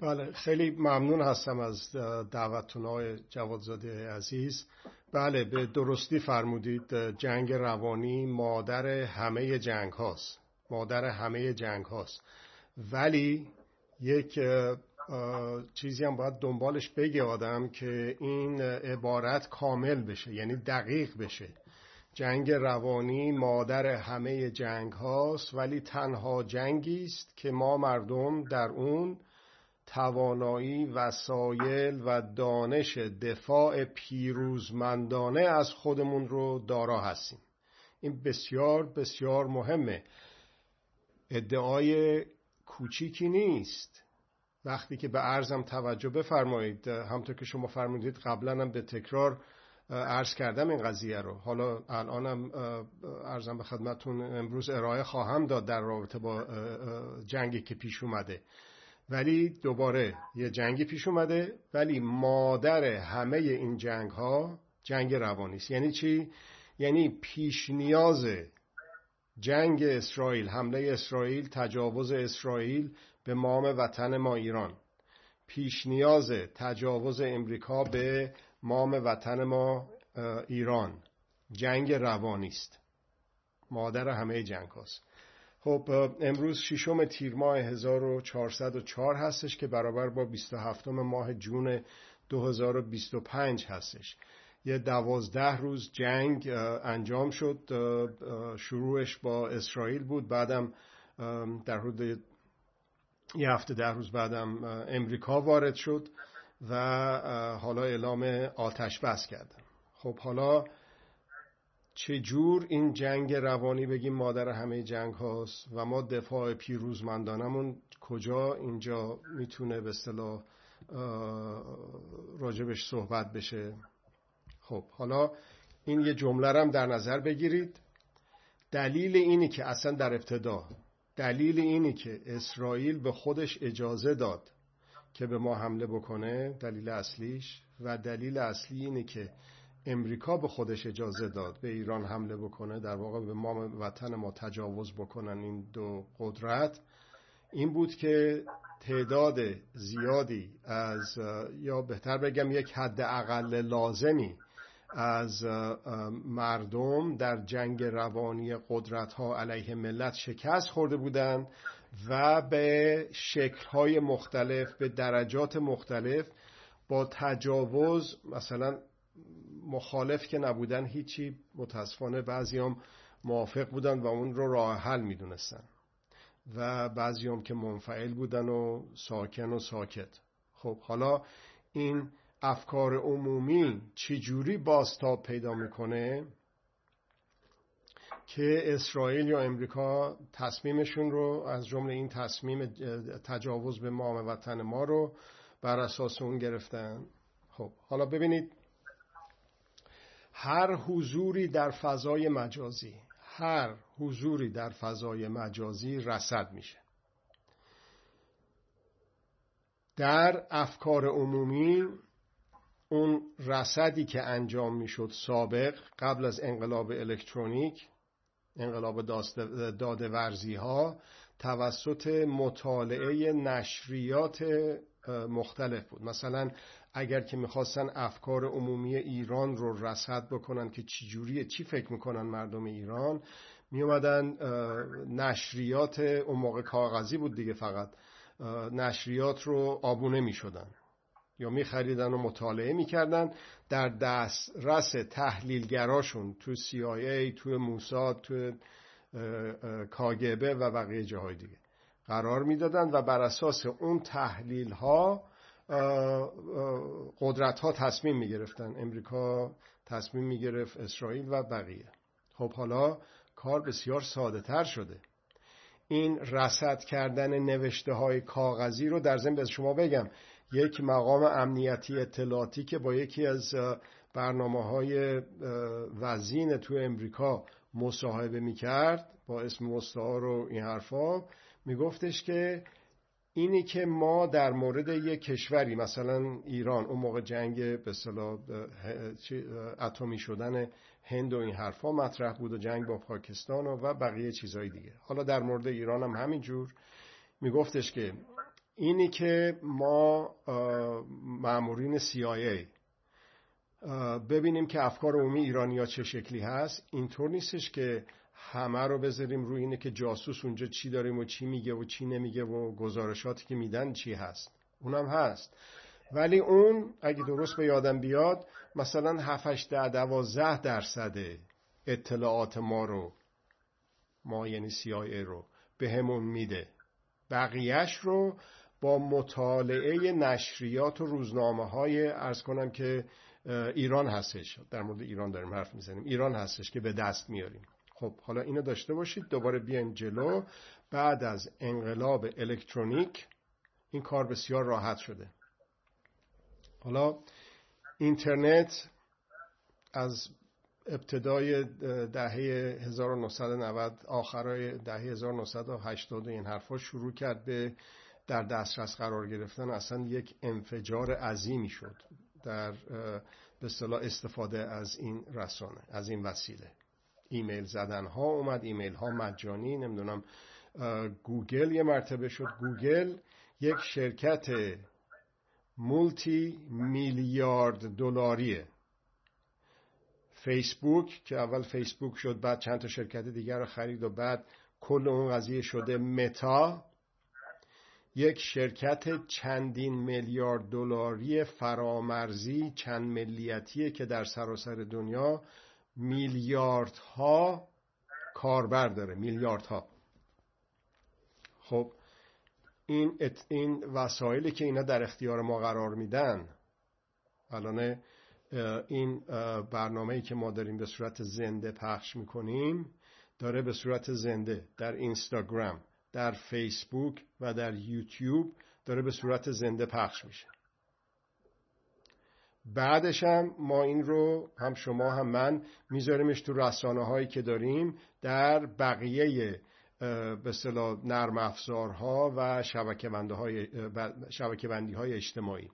بله، خیلی ممنون هستم از دعوتتون آقای جوادزاده عزیز. بله، به درستی فرمودید. جنگ روانی مادر همه جنگ هاست، مادر همه جنگ هاست. ولی یک چیزی هم باید دنبالش بگه آدم که این عبارت کامل بشه، یعنی دقیق بشه. جنگ روانی مادر همه جنگ هاست، ولی تنها جنگی است که ما مردم در اون توانایی، وسایل و دانش دفاع پیروزمندانه از خودمون رو دارا هستیم. این بسیار بسیار مهمه. ادعای کوچیکی نیست. وقتی که به عرضم توجه بفرمایید، همونطور که شما فرمودید قبلا هم به تکرار عرض کردم این قضیه رو، حالا الانم عرضم به خدمتون امروز ارائه خواهم داد در رابطه با جنگی که پیش اومده. ولی دوباره یه جنگی پیش اومده، ولی مادر همه این جنگ ها جنگ روانی است. یعنی چی؟ یعنی پیش نیاز جنگ اسرائیل، حمله اسرائیل، تجاوز اسرائیل به مام وطن ما ایران، پیش نیاز تجاوز امریکا به مام وطن ما ایران، جنگ روانی است. مادر همه جنگ هاست. خب امروز 6 تیر ماه 1404 هستش که برابر با 27 ماه جون 2025 هستش. یه 12 روز جنگ انجام شد. شروعش با اسرائیل بود، بعدم در حدود یه هفته 10 روز بعدم امریکا وارد شد و حالا اعلام آتش بس کردن. خب حالا چجور این جنگ روانی بگیم مادر همه جنگ هاست و ما دفاع پیروزمندانمون کجا اینجا میتونه به اصطلاح راجبش صحبت بشه؟ خب حالا این یه جمله رو هم در نظر بگیرید. دلیل اینی که اصلا در ابتدا دلیل اینی که اسرائیل به خودش اجازه داد که به ما حمله بکنه، دلیل اصلیش، و دلیل اصلی اینه که امریکا به خودش اجازه داد به ایران حمله بکنه، در واقع به مام وطن ما تجاوز بکنن این دو قدرت، این بود که تعداد زیادی از، یا بهتر بگم یک حد اقل لازمی از مردم در جنگ روانی قدرت ها علیه ملت شکست خورده بودند و به شکل‌های مختلف، به درجات مختلف با تجاوز، مثلا مخالف که نبودن هیچی، متاسفانه بعضیام موافق بودن و اون رو راه حل میدونستن و بعضیام که منفعل بودن و ساکن و ساکت. خب حالا این افکار عمومی چجوری بازتاب پیدا میکنه که اسرائیل یا امریکا تصمیمشون رو، از جمله این تصمیم تجاوز به مام وطن ما رو، بر اساس اون گرفتن. خب حالا ببینید، هر حضوری در فضای مجازی رصد میشه. در افکار عمومی اون رصدی که انجام میشد سابق، قبل از انقلاب الکترونیک، انقلاب داده‌ورزی ها، توسط مطالعه نشریات مختلف بود. مثلا اگر که میخواستن افکار عمومی ایران رو رصد بکنن که چی فکر میکنن مردم ایران، میومدن نشریات، اون موقع کاغذی بود دیگه، فقط نشریات رو آبونه میشدن یا میخریدن و مطالعه میکردن، در دسترس تحلیلگراشون تو CIA، تو موساد، تو KGB و بقیه جاهای دیگه قرار میدادن و بر اساس اون تحلیل ها قدرت ها تصمیم میگرفتن. امریکا تصمیم میگرفت، اسرائیل و بقیه. خب حالا کار بسیار ساده تر شده. این رصد کردن نوشته های کاغذی رو در ضمن به شما بگم، یک مقام امنیتی اطلاعاتی که با یکی از برنامه‌های وزین تو امریکا مصاحبه میکرد با اسم مستعار و این حرفا، میگفتش که اینی که ما در مورد یک کشوری مثلا ایران، اون موقع جنگ به اصطلاح اتمی شدن هند و این حرفا مطرح بود و جنگ با پاکستان و بقیه چیزهای دیگه، حالا در مورد ایران هم همینجور، میگفتش که اینی که ما مامورین CIA ببینیم که افکار عمومی ایرانی‌ها چه شکلی هست. اینطور نیستش که همه رو بذاریم روی اینه که جاسوس اونجا چی داریم و چی میگه و چی نمیگه و گزارشاتی که میدن چی هست. اونم هست، ولی اون اگه درست به یادم بیاد مثلا 7-8-12% اطلاعات ما یعنی CIA رو به همون میده. بقیهش رو با مطالعه نشریات و روزنامه های عرض کنم که ایران هستش، در مورد ایران داریم حرف میزنیم، ایران هستش که به دست میاریم. خب حالا اینو داشته باشید. دوباره بیایم جلو. بعد از انقلاب الکترونیک این کار بسیار راحت شده. حالا اینترنت از ابتدای دهه 1990 آخرای دهه 1980 این حرفا شروع کرد به در دسترس قرار گرفتن. اصلا یک انفجار عظیمی شد در به اصطلاح استفاده از این رسانه، از این وسیله. ایمیل زدن ها اومد، ایمیل ها مجانی. نمیدونم گوگل یه مرتبه شد. گوگل یک شرکت مولتی میلیارد دلاریه. فیسبوک که اول فیسبوک شد بعد چند تا شرکت دیگر رو خرید و بعد کل اون قضیه شده متا، یک شرکت چندین میلیارد دلاری فرامرزی چند ملیتیه که در سراسر دنیا میلیاردها کاربر داره، میلیاردها. خب این وسایلی که اینا در اختیار ما قرار میدن، الان این برنامه‌ای که ما داریم به صورت زنده پخش میکنیم داره به صورت زنده در اینستاگرام، در فیسبوک و در یوتیوب داره به صورت زنده پخش میشه. بعدش هم ما این رو هم شما هم من میذاریمش تو رسانه هایی که داریم در بقیه به اصطلاح نرم افزارها و شبکه‌بندی های اجتماعی.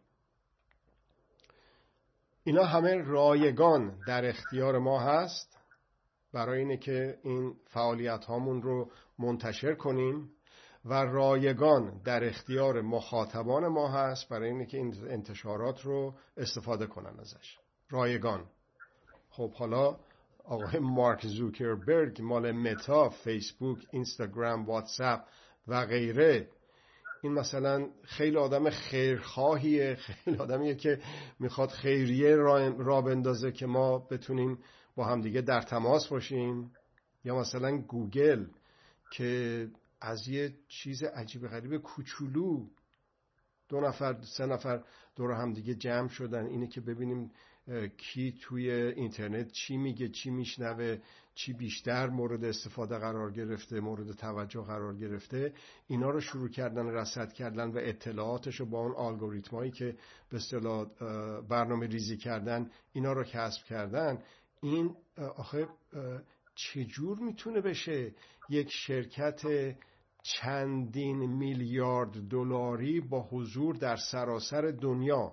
اینا همه رایگان در اختیار ما هست برای اینه که این فعالیت هامون رو منتشر کنیم و رایگان در اختیار مخاطبان ما هست برای اینه که این انتشارات رو استفاده کنن ازش. رایگان. خب حالا آقای مارک زوکربرگ مال متا، فیسبوک، اینستاگرام، واتساپ و غیره، این مثلا خیلی آدم خیرخواهیه، خیلی آدمیه که میخواد خیریه را بندازه که ما بتونیم با همدیگه در تماس باشیم. یا مثلا گوگل که از یه چیز عجیب غریب کوچولو 2-3 نفر دور همدیگه جمع شدن اینه که ببینیم کی توی اینترنت چی میگه، چی میشنوه، چی بیشتر مورد استفاده قرار گرفته، مورد توجه قرار گرفته. اینا رو شروع کردن رصد کردن و اطلاعاتش رو با اون الگوریتمایی که به اصطلاح برنامه ریزی کردن اینا رو کسب کردن. این آخه چجور میتونه بشه یک شرکت چندین میلیارد دلاری با حضور در سراسر دنیا؟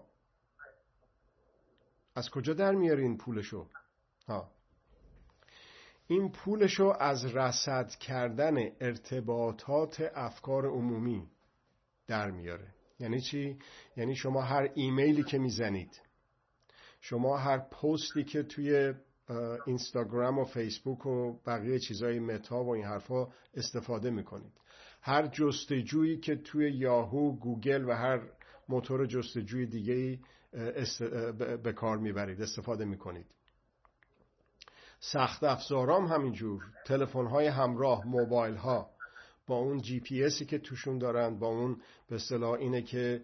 از کجا در میاره این پولشو؟ این پولشو از رصد کردن ارتباطات افکار عمومی در میاره. یعنی چی؟ یعنی شما هر ایمیلی که میزنید، شما هر پستی که توی اینستاگرام و فیسبوک و بقیه چیزای متا و این حرفا استفاده میکنید، هر جستجویی که توی یاهو، گوگل و هر موتور جستجوی دیگه‌ای به کار میبرید، استفاده میکنید. سخت افزارام همینجور، تلفن‌های همراه، موبایل‌ها با اون جی پی اسی که توشون دارن، با اون به اصطلاح اینه که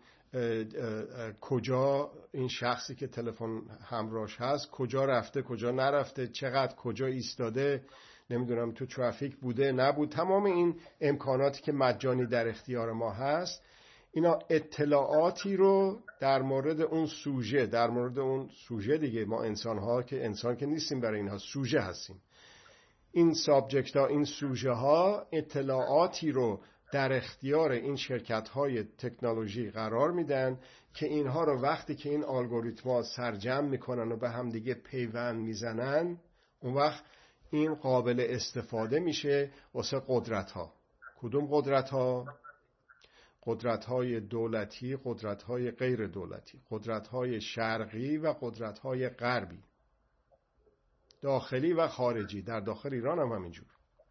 کجا این شخصی که تلفن همراهش هست کجا رفته، کجا نرفته، چقدر کجا ایستاده، نمیدونم تو ترافیک بوده نبود. تمام این امکاناتی که مجانی در اختیار ما هست، اینا اطلاعاتی رو در مورد اون سوژه دیگه، ما انسان که نیستیم برای اینها، سوژه هستیم. این سابجکت ها، این سوژه ها اطلاعاتی رو در اختیار این شرکت های تکنولوژی قرار میدن که اینها رو وقتی که این الگوریتم‌ها سرجم میکنن و به هم دیگه پیوند میزنن، اون وقت این قابل استفاده میشه واسه قدرت ها. کدوم قدرت ها؟ قدرت‌های دولتی، قدرت‌های غیر دولتی، قدرت‌های شرقی و قدرت‌های غربی، داخلی و خارجی. در داخل ایران هم همینجور.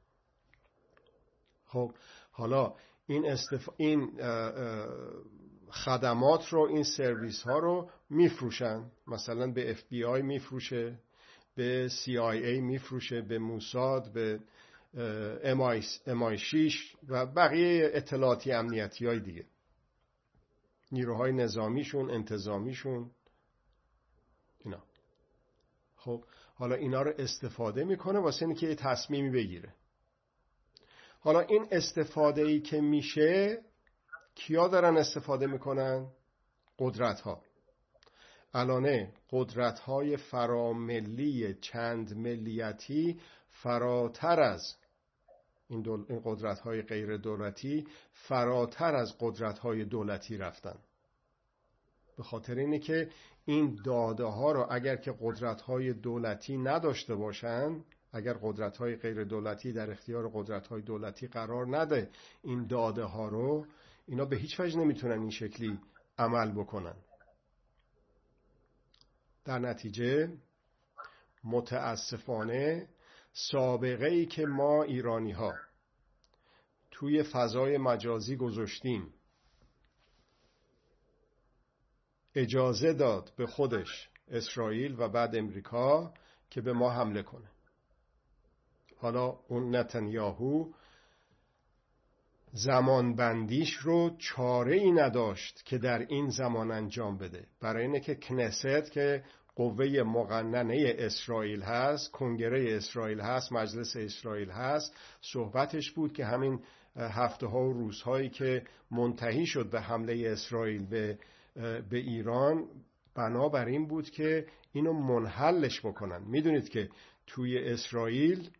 خب حالا این خدمات رو، این سرویس ها رو میفروشن، مثلا به FBI میفروشه، به CIA میفروشه، به موساد، به MI6 و بقیه اطلاعاتی امنیتی های دیگه، نیروهای نظامیشون، انتظامیشون، اینا. خب حالا اینا رو استفاده میکنه واسه اینکه یه تصمیمی بگیره. حالا این استفاده‌ای که میشه، کیا دارن استفاده میکنن؟ قدرت‌ها. الانه قدرت‌های فراملی چند ملیتی فراتر از این قدرت‌های غیر دولتی، فراتر از قدرت‌های دولتی رفتن. به خاطر اینه که این داده ها رو اگر که قدرت‌های دولتی نداشته باشن، اگر قدرت‌های غیر دولتی در اختیار قدرت‌های دولتی قرار نده این داده ها رو، اینا به هیچ وجه نمیتونن این شکلی عمل بکنن. در نتیجه متاسفانه سابقه‌ای که ما ایرانی‌ها توی فضای مجازی گذاشتیم اجازه داد به خودش اسرائیل و بعد امریکا که به ما حمله کنه. حالا اون نتانیاهو زمان بندیش رو چاره ای نداشت که در این زمان انجام بده، برای اینه که کنست که قوه مقننه اسرائیل هست، کنگره اسرائیل هست، مجلس اسرائیل هست، صحبتش بود که همین هفته ها و روزهایی که منتهی شد به حمله اسرائیل به ایران، بنابراین بود که اینو منحلش بکنن. میدونید که توی اسرائیل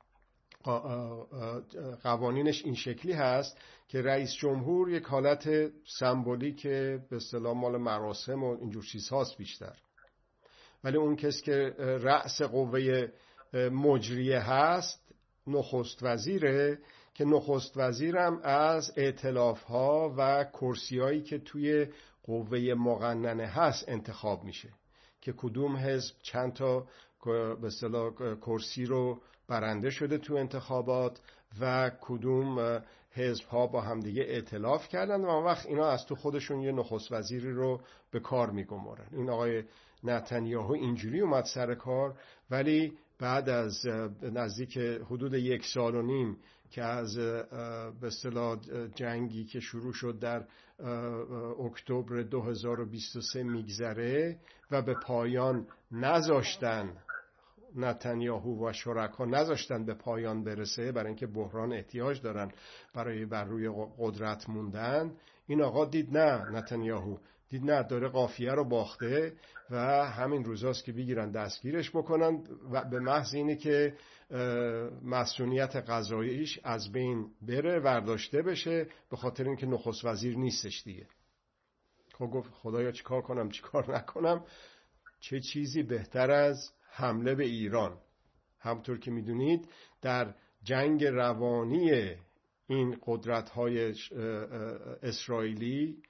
قوانینش این شکلی هست که رئیس جمهور یک حالت سمبولیک به اصطلاح مال مراسم و اینجور چیزهاست بیشتر، ولی اون کس که رأس قوه مجریه هست نخست وزیره، که نخست وزیرم از ائتلاف‌ها و کرسیایی که توی قوه مقننه هست انتخاب میشه که کدوم حزب چند تا به اصطلاح کرسی رو برنده شده تو انتخابات و کدوم حزب ها با همدیگه ائتلاف کردن و وقت اینا از تو خودشون یه نخست وزیری رو به کار میگمارن. این آقای نتانیاهو اینجوری اومد سر کار، ولی بعد از نزدیک حدود 1.5 سال که از به اصطلاح جنگی که شروع شد در اکتبر 2023 میگذره و به پایان نذاشتن، نتانیاهو و شرکا نذاشتن به پایان برسه، برای اینکه بحران احتیاج دارن برای بر روی قدرت موندن. این آقا دید نه، نتانیاهو دید نه، داره قافیه رو باخته و همین روزاست که بگیرن دستگیرش بکنن و به محض اینه که مسئولیت قضاییش از بین بره، ورداشته بشه، به خاطر اینکه نخست وزیر نیستش دیگه. خب گفت خدایا چیکار کنم چیکار نکنم، چه چیزی بهتر از حمله به ایران. همطور که میدونید در جنگ روانی این قدرت‌های اسرائیلی،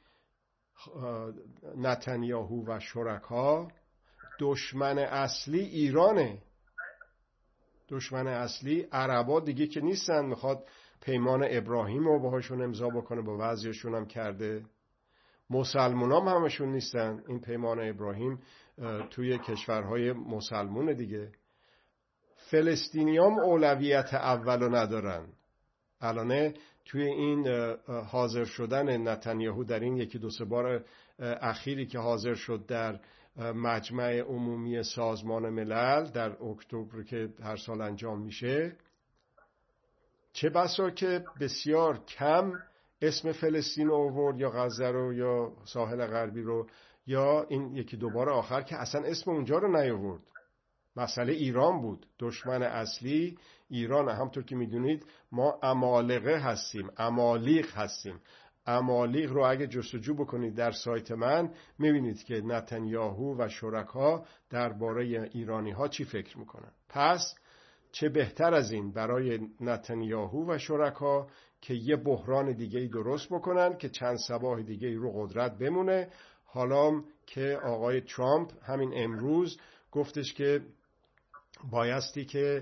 نتانیاهو و شرکا، دشمن اصلی ایرانه. دشمن اصلی عربا دیگه که نیستن. میخواد پیمان ابراهیم رو باهاشون امضا بکنه، با بعضیشون هم کرده. مسلمان هم همشون نیستن. این پیمان ابراهیم توی کشورهای مسلمون دیگه. فلسطینیام اولویت اولو ندارن. الانه توی این حاضر شدن نتانیاهو در این 1-2 بار اخیری که حاضر شد در مجمع عمومی سازمان ملل در اکتبر که هر سال انجام میشه، چه بسا که بسیار کم اسم فلسطین رو آورد، یا غزه رو، یا ساحل غربی رو، یا این 1-2 بار آخر که اصلا اسم اونجا رو نیاورد. مسئله ایران بود. دشمن اصلی ایران. همطور که میدونید ما عمالقه هستیم، عمالیق هستیم. عمالیق رو اگه جستجو بکنید در سایت من میبینید که نتانیاهو و شرکا درباره ایرانی ها چی فکر میکنن. پس چه بهتر از این برای نتانیاهو و شرکا که یه بحران دیگه‌ای درست بکنن که چند صباح دیگه‌ای رو قدرت بمونه. حالا که آقای ترامپ همین امروز گفتش که بایستی که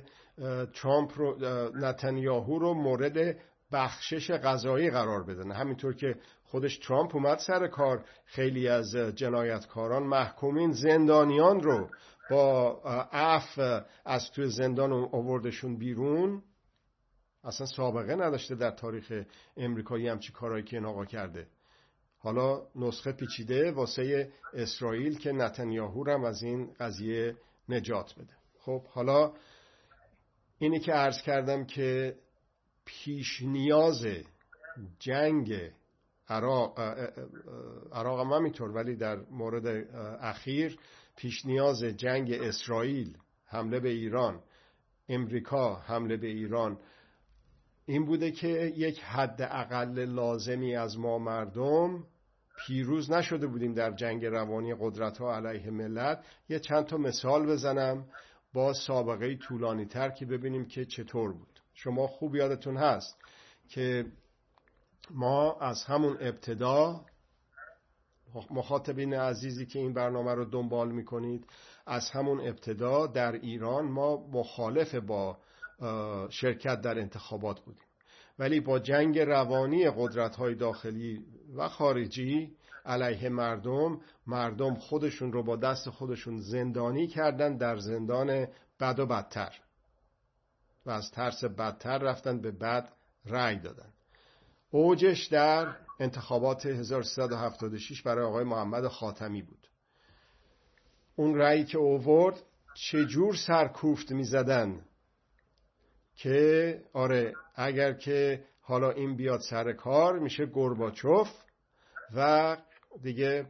نتانیاهو رو مورد بخشش قضایی قرار بدن. همینطور که خودش ترامپ اومد سر کار، خیلی از جنایتکاران، محکومین، زندانیان رو با عفو از توی زندان آوردشون بیرون. اصلا سابقه نداشته در تاریخ امریکایی همچی کارهایی که این آقا کرده. حالا نسخه پیچیده واسه اسرائیل که نتانیاهو رو هم از این قضیه نجات بده. خب حالا اینی که عرض کردم که پیش نیاز جنگ عراق هم همینطور، ولی در مورد اخیر پیش نیاز جنگ اسرائیل، حمله به ایران، امریکا حمله به ایران، این بوده که یک حد اقل لازمی از ما مردم پیروز نشده بودیم در جنگ روانی قدرت‌ها علیه ملت. یه چند تا مثال بزنم با سابقه طولانی تر که ببینیم که چطور بود. شما خوب یادتون هست که ما از همون ابتدا، مخاطبین عزیزی که این برنامه رو دنبال میکنید، از همون ابتدا در ایران ما مخالف با شرکت در انتخابات بودیم، ولی با جنگ روانی قدرت‌های داخلی و خارجی علیه مردم خودشون رو با دست خودشون زندانی کردن در زندان بد و بدتر و از ترس بدتر رفتن به بد رأی دادن. اوجش در انتخابات 1376 برای آقای محمد خاتمی بود. اون رأیی که آورد چجور سرکوفت می‌زدن که آره اگر که حالا این بیاد سر کار میشه گورباچوف و دیگه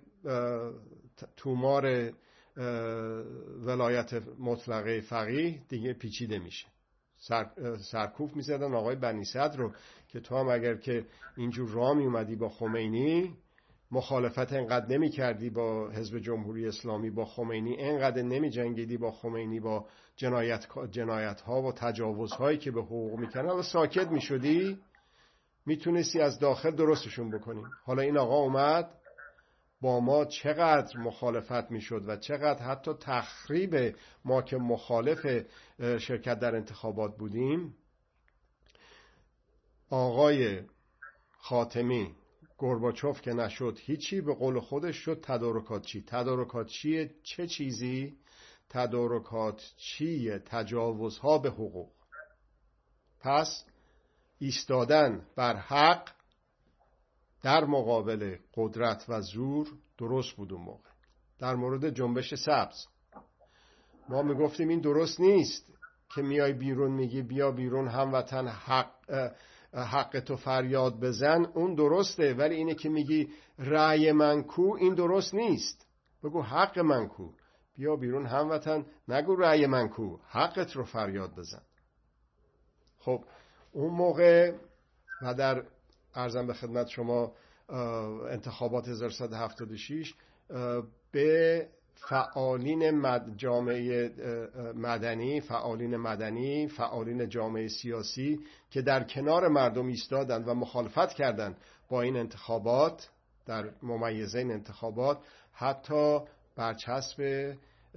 تومار ولایت مطلقه فقیه دیگه پیچیده میشه. سرکوف میزدن آقای بنی صدر رو که تو هم اگر که اینجور راه میومدی با خمینی، مخالفت انقدر نمی کردی با حزب جمهوری اسلامی، با خمینی انقدر نمی جنگیدی با خمینی، با جنایت ها و تجاوز هایی که به حقوق میکنن و ساکت می شدی، میتونستی از داخل درستشون بکنی. حالا این آقا اومد با ما چقدر مخالفت میشد و چقدر حتی تخریب ما که مخالف شرکت در انتخابات بودیم. آقای خاتمی، گورباچوف که نشد هیچی، به قول خودش شد تدارکاتچی. تدارکاتچی چه چیزی؟ تدارکاتچی تجاوزها به حقوق. پس ایستادن بر حق در مقابل قدرت و زور درست بود اون موقع. در مورد جنبش سبز ما میگفتیم این درست نیست که میای بیرون میگی بیا بیرون هموطن حق تو فریاد بزن، اون درسته، ولی اینه که میگی رأی من کو، این درست نیست. بگو حق من کو، بیا بیرون هموطن، نگو رأی من کو، حقت رو فریاد بزن. خب اون موقع و در عرضم به خدمت شما انتخابات 1376 به فعالین جامعه مدنی، فعالین جامعه سیاسی که در کنار مردم ایستادند و مخالفت کردند با این انتخابات، در ممیزه این انتخابات، حتی برچسب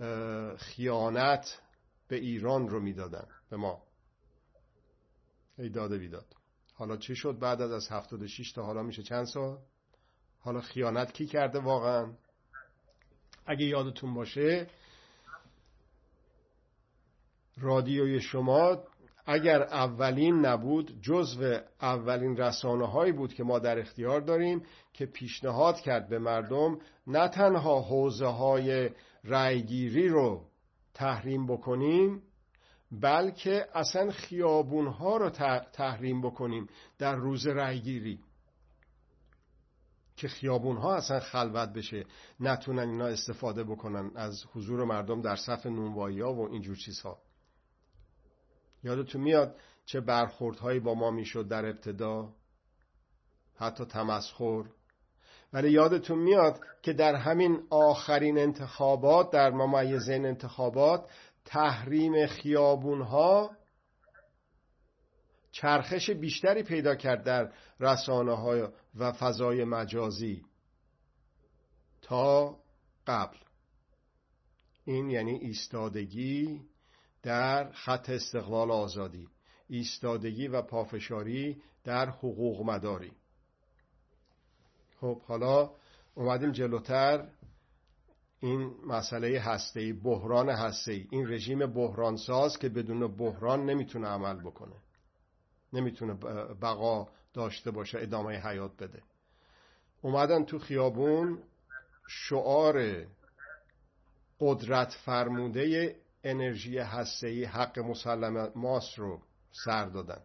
خیانت به ایران رو میدادن به ما. ای داده بیداد. حالا چی شد بعد از 76 تا حالا میشه چند سال؟ حالا خیانت کی کرده واقعا؟ اگه یادتون باشه رادیوی شما اگر اولین نبود، جزو اولین رسانه هایی بود که ما در اختیار داریم که پیشنهاد کرد به مردم نه تنها حوزه های رأیگیری رو تحریم بکنیم، بلکه اصلا خیابون ها رو تحریم بکنیم در روز رأیگیری، که خیابون ها اصلا خلوت بشه، نتونن اینا استفاده بکنن از حضور مردم در صف نونوایی ها و اینجور چیزها. یادتون میاد چه برخوردهایی با ما میشد در ابتدا، حتی تمسخر. ولی یادتون میاد که در همین آخرین انتخابات، در ممیزه انتخابات، تحریم خیابون ها چرخش بیشتری پیدا کرد در رسانه‌های و فضای مجازی تا قبل. این یعنی ایستادگی در خط استقلال آزادی، ایستادگی و پافشاری در حقوق مداری. خب حالا اومدیم جلوتر، این مسئله هسته‌ای، بحران هسته‌ای، این رژیم بحرانساز که بدون بحران نمیتونه عمل بکنه، نمیتونه بقا داشته باشه، ادامه حیات بده. اومدن تو خیابون شعار قدرت فرموده انرژی هسته‌ای حق مسلم ماست رو سر دادن.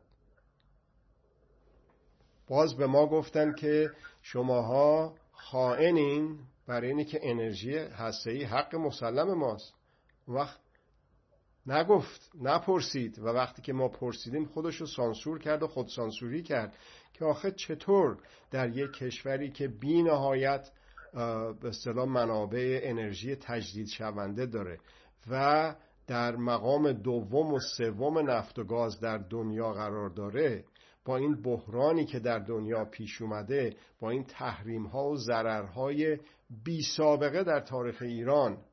باز به ما گفتن که شماها خائنین برای اینی که انرژی هسته‌ای حق مسلم ماست. وقت نگفت، نپرسید، و وقتی که ما پرسیدیم خودش رو سانسور کرد و خود سانسوری کرد که آخه چطور در یک کشوری که بی نهایت به اصطلاح منابع انرژی تجدید شونده داره و در مقام دوم و سوم نفت و گاز در دنیا قرار داره، با این بحرانی که در دنیا پیش اومده، با این تحریم ها و ضررهای بی سابقه در تاریخ ایران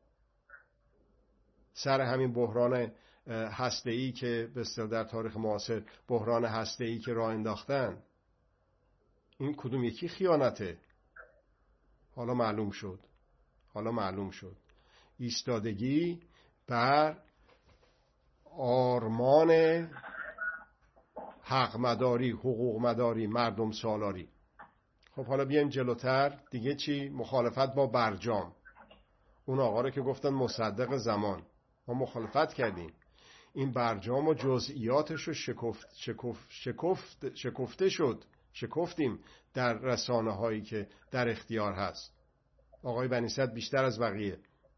سر همین بحران هسته‌ای که به اصطلاح در تاریخ معاصر بحران هسته‌ای که راه انداختن، این کدوم یکی خیانته؟ حالا معلوم شد ایستادگی بر آرمان حق مداری، حقوق مداری، مردم سالاری. خب حالا بیایم جلوتر دیگه. چی؟ مخالفت با برجام. اون آقا رو که گفتن مصدق زمان، ما مخالفت کردیم. این برجام و جزئیاتش رو شکفتیم در رسانه هایی که در اختیار هست. آقای بنی صدر بیشتر از بقیه.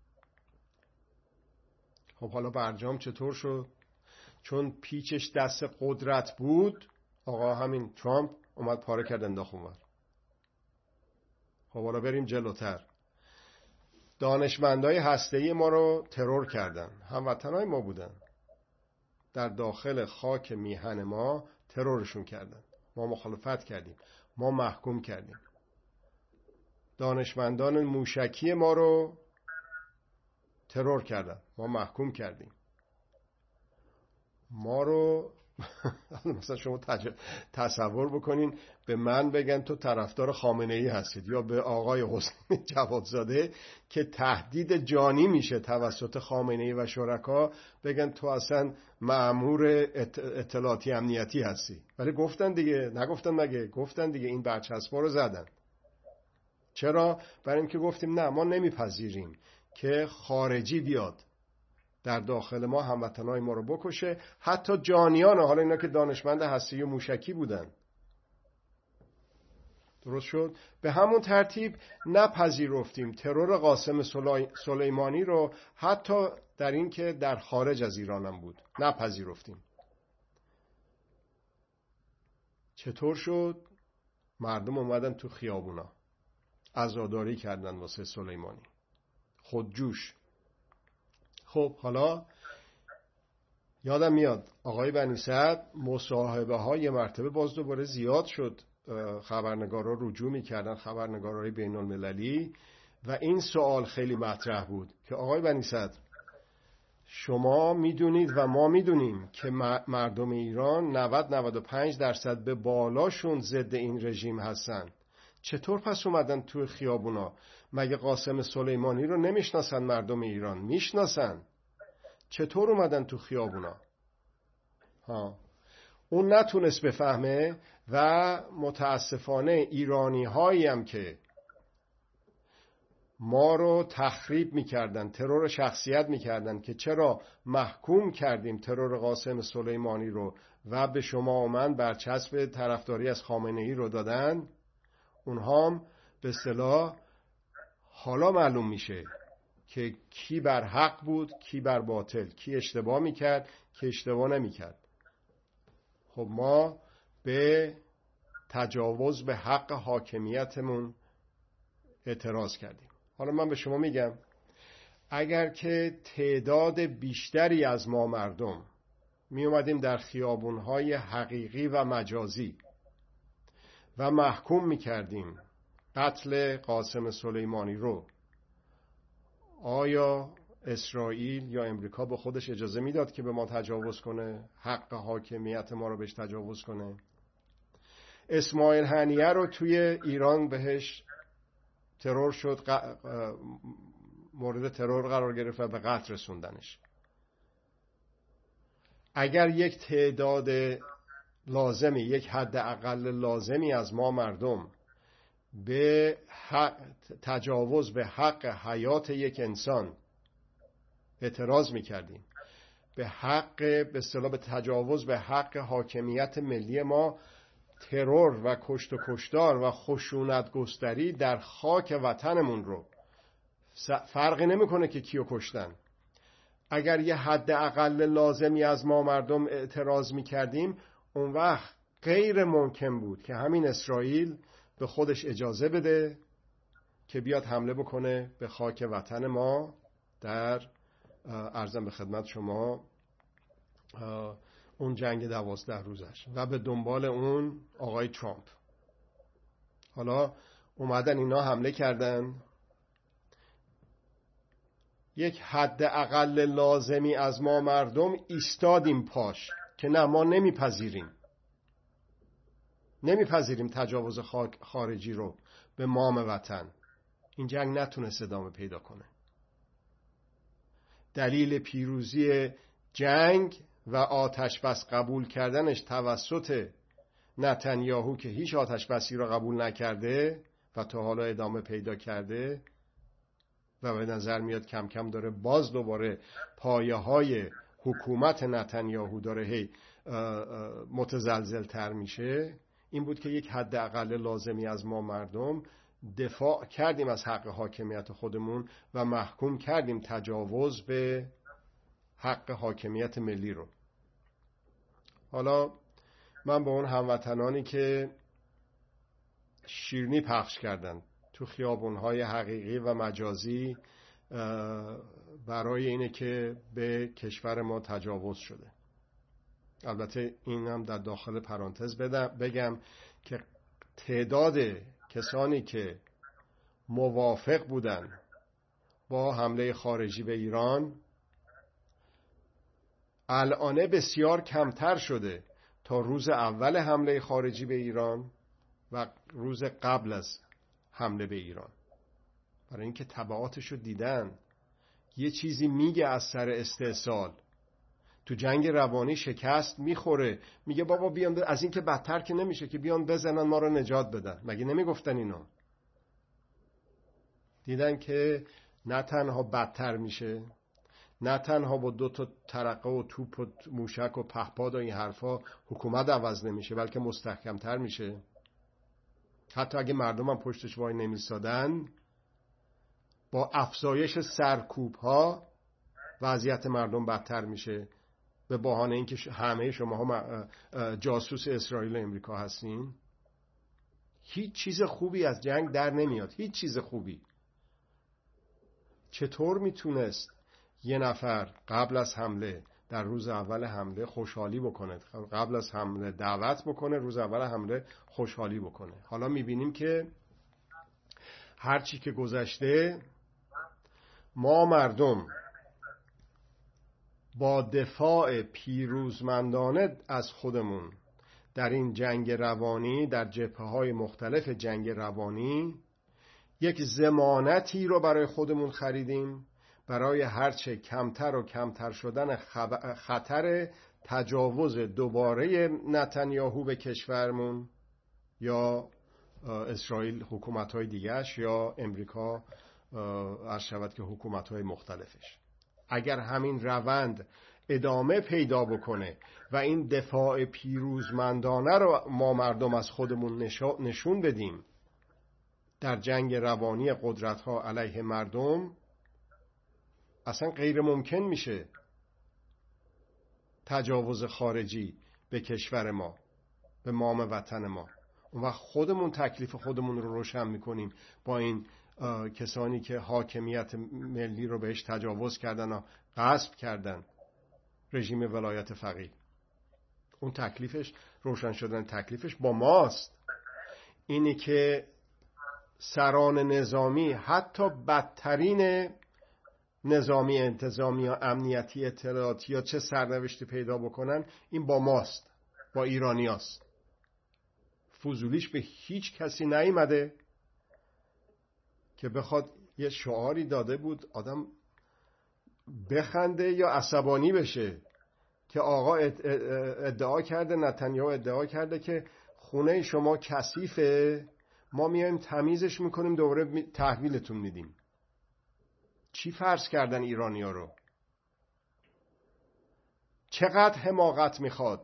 خب حالا برجام چطور شد؟ چون پیچش دست قدرت بود، آقا همین ترامپ اومد پاره کرد انداخت اونور. خب حالا بریم جلوتر. دانشمندای هسته‌ای ما رو ترور کردن، هموطنای ما بودن، در داخل خاک میهن ما ترورشون کردن. ما مخالفت کردیم، ما محکوم کردیم. دانشمندان موشکی ما رو ترور کردن، ما محکوم کردیم. ما رو مثلا شما تصور بکنین به من بگن تو طرفدار خامنه‌ای هستید، یا به آقای حسین جوادزاده که تهدید جانی میشه توسط خامنه‌ای و شرکا بگن تو اصلا مأمور اطلاعاتی امنیتی هستی. ولی گفتن دیگه، نگفتن مگه؟ گفتن دیگه، این برچسب‌ها رو زدن. چرا؟ برای اینکه گفتیم نه، ما نمیپذیریم که خارجی بیاد در داخل ما هموطنای ما رو بکشه، حتی جانیان. حالا اینا که دانشمند هسته‌ای و موشکی بودن. درست شد؟ به همون ترتیب نپذیرفتیم ترور قاسم سلیمانی رو، حتی در این که در خارج از ایرانم بود نپذیرفتیم. چطور شد؟ مردم اومدن تو خیابونا عزاداری کردن واسه سلیمانی، خودجوش. خب حالا یادم میاد آقای بنی صدر مصاحبه های مرتبه باز دوباره زیاد شد، خبرنگارا رجوع میکردن، خبرنگارای بین المللی، و این سوال خیلی مطرح بود که آقای بنی صدر شما میدونید و ما میدونیم که مردم ایران 90-95% به بالاشون ضد این رژیم هستن، چطور پس اومدن تو خیابونا؟ مگه قاسم سلیمانی رو نمیشناسن مردم ایران؟ میشناسن. چطور اومدن تو خیابونا؟ اون نتونست بفهمه و متاسفانه ایرانی هایی هم که ما رو تخریب میکردن، ترور شخصیت میکردن که چرا محکوم کردیم ترور قاسم سلیمانی رو و به شما و من برچسب طرفداری از خامنه‌ای رو دادن، اونها هم به اصطلاح حالا معلوم میشه که کی بر حق بود، کی بر باطل، کی اشتباه میکرد، کی اشتباه نمیکرد. خب ما به تجاوز به حق حاکمیتمون اعتراض کردیم. حالا من به شما میگم اگر که تعداد بیشتری از ما مردم می اومدیم در خیابونهای حقیقی و مجازی و محکوم می کردیم قتل قاسم سلیمانی رو، آیا اسرائیل یا امریکا به خودش اجازه میداد که به ما تجاوز کنه، حق حاکمیت ما رو بهش تجاوز کنه؟ اسماعیل هنیه رو توی ایران بهش ترور شد، مورد ترور قرار گرفت و به قتل رسوندنش. اگر یک تعداد لازمی، یک حد اقل لازمی از ما مردم به تجاوز به حق حیات یک انسان اعتراض می‌کردیم، به اصطلاح به تجاوز به حق حاکمیت ملی ما، ترور و کشت و کشتار و خشونت گستری در خاک وطنمون رو، فرقی نمی‌کنه که کیو کشتن، اگر یه حد اقل لازمی از ما مردم اعتراض می‌کردیم، اون وقت غیر ممکن بود که همین اسرائیل به خودش اجازه بده که بیاد حمله بکنه به خاک وطن ما در عرضم به خدمت شما اون جنگ 12 روزش و به دنبال اون آقای ترامپ. حالا اومدن اینا حمله کردن، یک حد اقل لازمی از ما مردم ایستادیم پاش که نه، ما نمیپذیریم تجاوز خارجی رو به مام وطن. این جنگ نتونست ادامه پیدا کنه. دلیل پیروزی جنگ و آتش بس قبول کردنش توسط نتانیاهو که هیچ آتش بسی رو قبول نکرده و تا حالا ادامه پیدا کرده و به نظر میاد کم کم داره باز دوباره پایه های حکومت نتانیاهو داره متزلزل تر میشه، این بود که یک حد اقل لازمی از ما مردم دفاع کردیم از حق حاکمیت خودمون و محکوم کردیم تجاوز به حق حاکمیت ملی رو. حالا من با اون هموطنانی که شیرینی پخش کردن تو خیابونهای حقیقی و مجازی برای اینه که به کشور ما تجاوز شده، البته این هم در داخل پرانتز بگم که تعداد کسانی که موافق بودن با حمله خارجی به ایران الان بسیار کمتر شده تا روز اول حمله خارجی به ایران و روز قبل از حمله به ایران، برای اینکه تبعاتش رو دیدن. یه چیزی میگه از سر استحصال، تو جنگ روانی شکست میخوره، میگه بابا بیان، از این که بدتر که نمیشه که بیان بزنن ما رو نجات بدن. مگه نمیگفتن اینا؟ دیدن که نه تنها بدتر میشه، نه تنها با 2 تا ترقه و توپ و موشک و پهپاد و این حرفا حکومت عوض نمیشه، بلکه مستحکمتر میشه. حتی اگه مردم هم پشتش وای نمیستادن، با افزایش سرکوب ها وضعیت مردم بدتر میشه، به بهانه اینکه همه شما جاسوس اسرائیل و امریکا هستین. هیچ چیز خوبی از جنگ در نمیاد، هیچ چیز خوبی. چطور میتونست یه نفر قبل از حمله، در روز اول حمله خوشحالی بکنه، قبل از حمله دعوت بکنه، روز اول حمله خوشحالی بکنه؟ حالا میبینیم که هرچی که گذشته، ما مردم با دفاع پیروزمندانه از خودمون در این جنگ روانی، در جبهه‌های مختلف جنگ روانی، یک ضمانتی رو برای خودمون خریدیم برای هرچه کمتر و کمتر شدن خطر تجاوز دوباره نتانیاهو به کشورمون یا اسرائیل حکومت‌های دیگه‌اش یا امریکا عرض شود که حکومت‌های مختلفش. اگر همین روند ادامه پیدا بکنه و این دفاع پیروزمندانه رو ما مردم از خودمون نشون بدیم در جنگ روانی قدرت‌ها علیه مردم، اصلا غیر ممکن میشه تجاوز خارجی به کشور ما، به مام وطن ما. اون وقت خودمون تکلیف خودمون رو روشن میکنیم با این کسانی که حاکمیت ملی رو بهش تجاوز کردن و غصب کردن، رژیم ولایت فقیه. اون تکلیفش، روشن شدن تکلیفش با ماست. اینی که سران نظامی، حتی بدترین نظامی، انتظامی یا امنیتی، اطلاعاتی یا چه سرنوشتی پیدا بکنن، این با ماست، با ایرانیاست. فضولیش به هیچ کسی نیامده که بخواد یه شعاری داده بود آدم بخنده یا عصبانی بشه که آقا ادعا کرده، نتانیاهو ادعا کرده که خونه شما کثیفه، ما میایم تمیزش میکنیم، دوباره تحویلتون میدیم. چی فرض کردن ایرانی‌ها رو؟ چقدر حماقت میخواد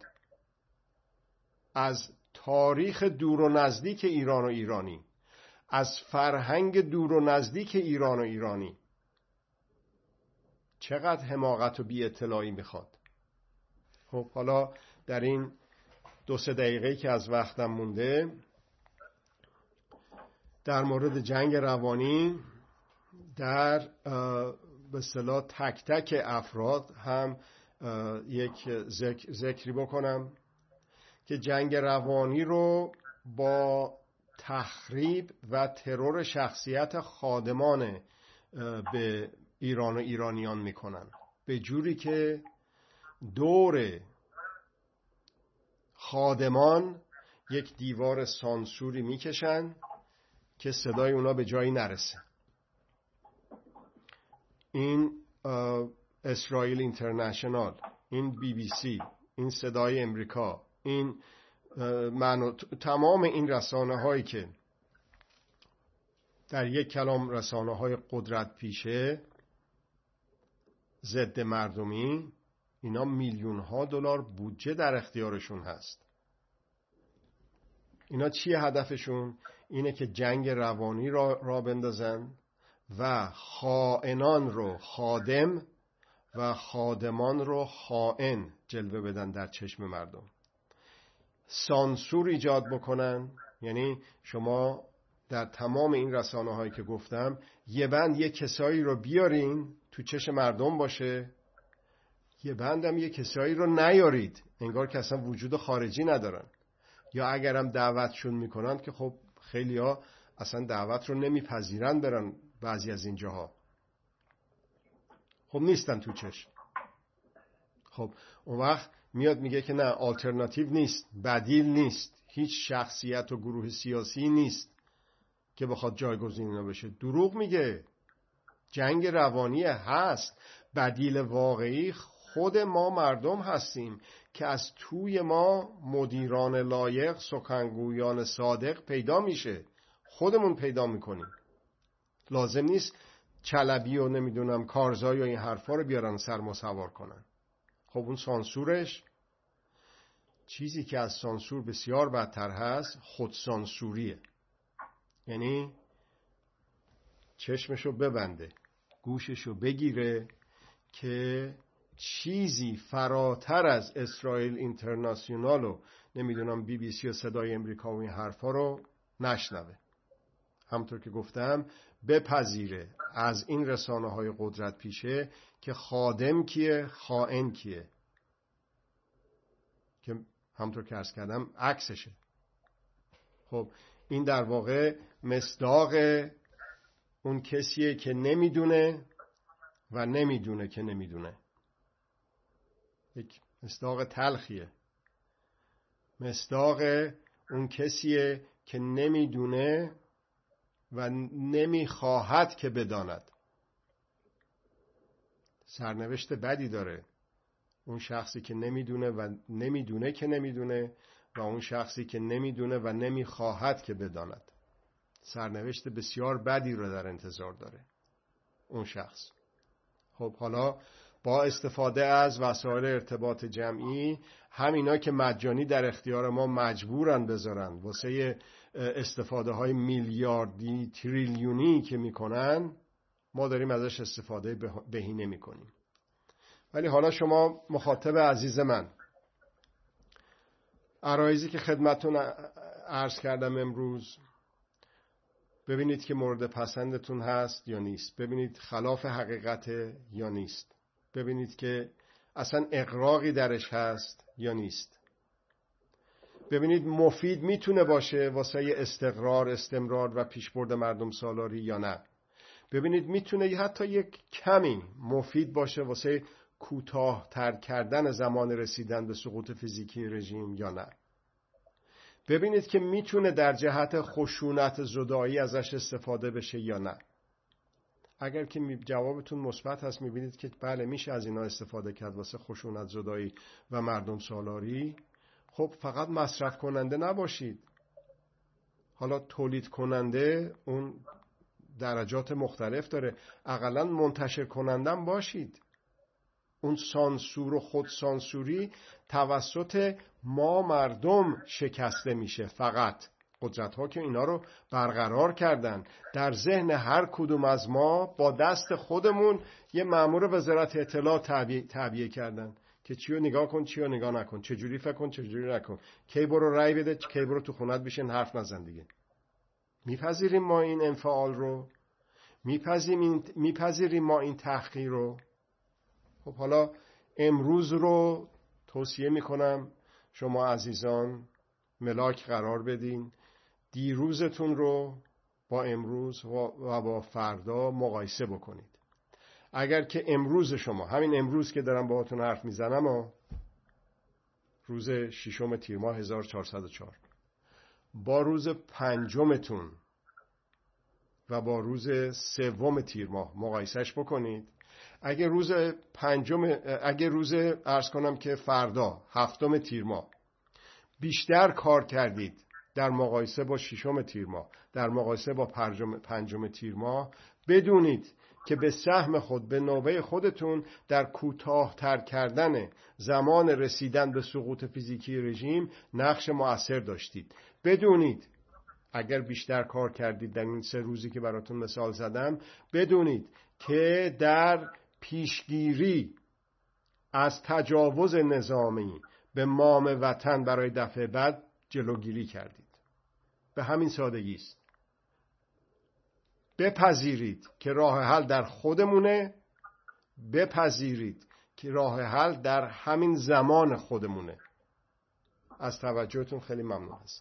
از تاریخ دور و نزدیک ایران و ایرانی، از فرهنگ دور و نزدیک ایران و ایرانی، چقدر حماقت و بی اطلاعی میخواد. خب حالا در این 2-3 دقیقه‌ای که از وقتم مونده در مورد جنگ روانی در به اصطلاح تک تک افراد هم یک ذکری بکنم که جنگ روانی رو با تخریب و ترور شخصیت خادمان به ایران و ایرانیان میکنن، به جوری که دور خادمان یک دیوار سانسوری میکشن که صدای اونا به جایی نرسه. این اسرائیل اینترنشنال، این BBC، این صدای امریکا، این تمام این رسانه هایی که در یک کلام رسانه های قدرت پیشه ضد مردمی، اینا میلیون ها دلار بودجه در اختیارشون هست. اینا چیه هدفشون؟ اینه که جنگ روانی را بندازن و خائنان رو خادم و خادمان رو خائن جلوه بدن در چشم مردم. سانسور ایجاد بکنن، یعنی شما در تمام این رسانه هایی که گفتم یه کسایی رو بیارین تو چشم مردم باشه، یه بندم یه کسایی رو نیارید، انگار که اصلا وجود خارجی ندارن، یا اگرم دعوتشون میکنن که خب خیلی ها اصلا دعوت رو نمیپذیرن برن بعضی از این جاها، خب نیستن تو چشم. خب اون وقت میاد میگه که نه، آلترناتیو نیست، بدیل نیست، هیچ شخصیت و گروه سیاسی نیست که بخواد جایگزین اینا بشه. دروغ میگه. جنگ روانی هست. بدیل واقعی خود ما مردم هستیم که از توی ما مدیران لایق، سخنگویان صادق پیدا میشه، خودمون پیدا میکنیم. لازم نیست چلبی و نمیدونم کارزای و این حرفا رو بیارن سرما سوار کنن. خب اون سانسورش، چیزی که از سانسور بسیار بدتر هست خودسانسوریه. یعنی چشمشو ببنده، گوششو بگیره که چیزی فراتر از اسرائیل اینترنشنال و نمیدونم BBC و صدای امریکا و این حرفا رو نشنوه. همطور که گفتم بپذیره از این رسانه های قدرت پیشه که خادم کیه، خائن کیه، که همطور که عرض کردم عکسشه. خب این در واقع مصداق اون کسیه که نمیدونه و نمیدونه که نمیدونه. یک مصداق تلخیه. مصداق اون کسیه که نمیدونه و نمیخواهد که بداند. سرنوشت بدی داره اون شخصی که نمیدونه و نمیدونه که نمیدونه، و اون شخصی که نمیدونه و نمیخواهد که بداند. سرنوشت بسیار بدی رو در انتظار داره اون شخص. خب حالا با استفاده از وسایل ارتباط جمعی، همینا که مجانی در اختیار ما مجبورن بذارن واسه استفاده های میلیاردی تریلیونی که میکنن، ما داریم ازش استفاده بهینه میکنیم. ولی حالا شما مخاطب عزیز من، عرایزی که خدمتون عرض کردم امروز، ببینید که مورد پسندتون هست یا نیست، ببینید خلاف حقیقت یا نیست، ببینید که اصلا اغراقی درش هست یا نیست. ببینید مفید میتونه باشه واسه استقرار، استمرار و پیشبرد مردم سالاری یا نه. ببینید میتونه حتی یک کمی مفید باشه واسه کوتاه‌تر کردن زمان رسیدن به سقوط فیزیکی رژیم یا نه. ببینید که میتونه در جهت خشونت زدایی ازش استفاده بشه یا نه. اگر که جوابتون مثبت هست، میبینید که بله میشه از اینا استفاده کرد واسه خشونت زدایی و مردم سالاری، خب فقط مصرف کننده نباشید. حالا تولید کننده اون درجات مختلف داره، اقلا منتشر کنندم باشید. اون سانسور و خود سانسوری توسط ما مردم شکسته میشه. فقط قدرت ها که اینا رو برقرار کردن، در ذهن هر کدوم از ما با دست خودمون یه مأمور وزارت اطلاع تعبیه کردن که چیو نگاه کن، چیو نگاه نکن، چجوری فکر کن، چجوری نکن، کی برو رای بده، کی برو تو خونت بشین حرف نزن دیگه. میپذیریم ما این انفعال رو؟ میپذیریم ما این تحقیر رو؟ خب حالا امروز رو توصیه میکنم شما عزیزان ملاک قرار بدین، دیروزتون رو با امروز و با فردا مقایسه بکنید. اگر که امروز شما، همین امروز که دارم باهاتون حرف میزنم، روز 6 تیر ماه 1404، با روز 5 و با روز 3 تیر ماه مقایسهش بکنید. اگه روز عرض کنم که فردا 7 تیر ماه بیشتر کار کردید در مقایسه با 6 تیر ماه، در مقایسه با 5 تیر ماه، بدونید که به سهم خود، به نوبه خودتون در کوتاه‌تر کردن زمان رسیدن به سقوط فیزیکی رژیم نقش مؤثر داشتید. بدونید اگر بیشتر کار کردید در این 3 روزی که براتون مثال زدم، بدونید که در پیشگیری از تجاوز نظامی به مام وطن برای دفعه بعد جلوگیری کردید. به همین سادگی است. بپذیرید که راه حل در خودمونه، بپذیرید که راه حل در همین زمان خودمونه. از توجهتون خیلی ممنون هستم.